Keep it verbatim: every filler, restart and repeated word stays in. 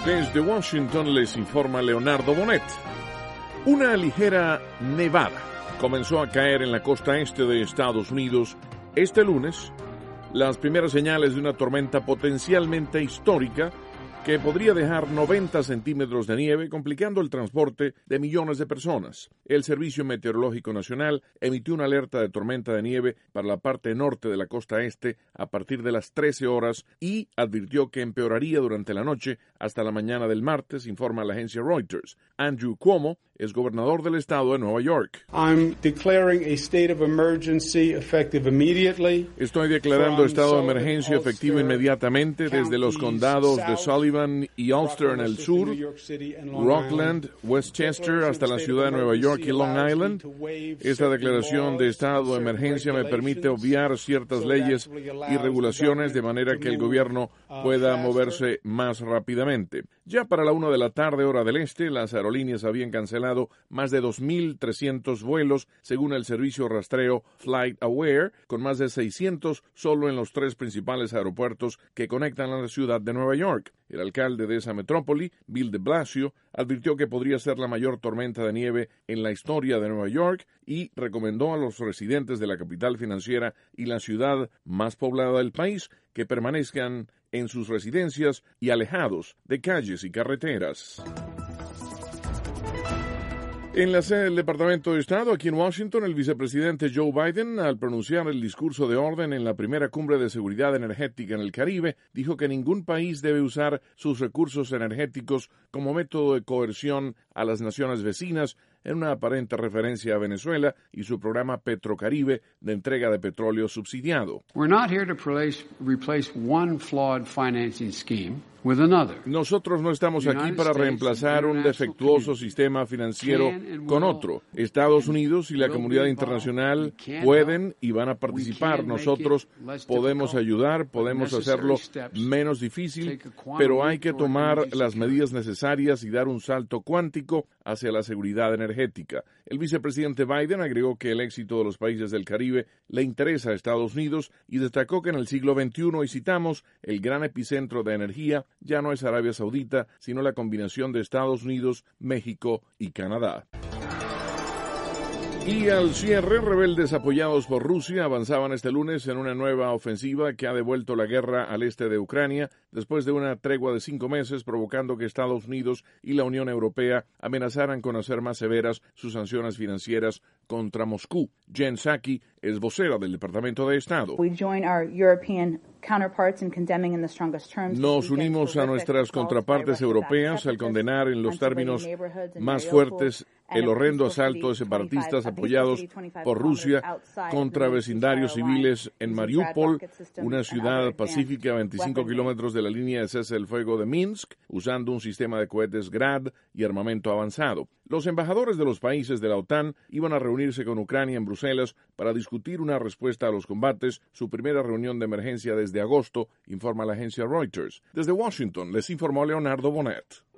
Desde Washington les informa Leonardo Bonet. Una ligera nevada comenzó a caer en la costa este de Estados Unidos este lunes, las primeras señales de una tormenta potencialmente histórica que podría dejar noventa centímetros de nieve, complicando el transporte de millones de personas. El Servicio Meteorológico Nacional emitió una alerta de tormenta de nieve para la parte norte de la costa este a partir de las trece horas y advirtió que empeoraría durante la noche hasta la mañana del martes, informa la agencia Reuters. Andrew Cuomo es gobernador del estado de Nueva York. I'm declaring a state of emergency effective immediately. Estoy declarando estado de emergencia efectivo inmediatamente desde los condados de Sullivan y Ulster en el sur, Rockland, Westchester hasta la ciudad de Nueva York y Long Island. Esta declaración de estado de emergencia me permite obviar ciertas leyes y regulaciones de manera que el gobierno pueda moverse más rápidamente. Ya para la una de la tarde, hora del este, las aerolíneas habían cancelado más de dos mil trescientos vuelos, según el servicio rastreo FlightAware, con más de seiscientos solo en los tres principales aeropuertos que conectan a la ciudad de Nueva York. El alcalde de esa metrópoli, Bill de Blasio, advirtió que podría ser la mayor tormenta de nieve en la historia de Nueva York y recomendó a los residentes de la capital financiera y la ciudad más poblada del país que permanezcan en sus residencias y alejados de calles y carreteras. En la sede del Departamento de Estado, aquí en Washington, el vicepresidente Joe Biden, al pronunciar el discurso de orden en la primera cumbre de seguridad energética en el Caribe, dijo que ningún país debe usar sus recursos energéticos como método de coerción a las naciones vecinas, en una aparente referencia a Venezuela y su programa Petrocaribe de entrega de petróleo subsidiado. We're not here to replace, replace one flawed financing scheme with another. Nosotros no estamos aquí para reemplazar un defectuoso sistema financiero con otro. Estados Unidos y la comunidad internacional pueden y van a participar. Nosotros podemos ayudar, podemos hacerlo menos difícil, pero hay que tomar las medidas necesarias y dar un salto cuántico hacia la seguridad energética. El vicepresidente Biden agregó que el éxito de los países del Caribe le interesa a Estados Unidos y destacó que en el siglo veintiuno, y citamos, el gran epicentro de energía ya no es Arabia Saudita, sino la combinación de Estados Unidos, México y Canadá. Y al cierre, rebeldes apoyados por Rusia avanzaban este lunes en una nueva ofensiva que ha devuelto la guerra al este de Ucrania después de una tregua de cinco meses, provocando que Estados Unidos y la Unión Europea amenazaran con hacer más severas sus sanciones financieras contra Moscú. Jen Psaki es vocera del Departamento de Estado. Nos unimos a nuestras contrapartes europeas al condenar en los términos más fuertes el horrendo asalto de separatistas apoyados por Rusia contra vecindarios civiles en Mariupol, una ciudad pacífica a veinticinco kilómetros de la línea de cese del fuego de Minsk, usando un sistema de cohetes Grad y armamento avanzado. Los embajadores de los países de la OTAN iban a reunirse con Ucrania en Bruselas para discutir una respuesta a los combates, su primera reunión de emergencia desde agosto, informa la agencia Reuters. Desde Washington les informó Leonardo Bonet.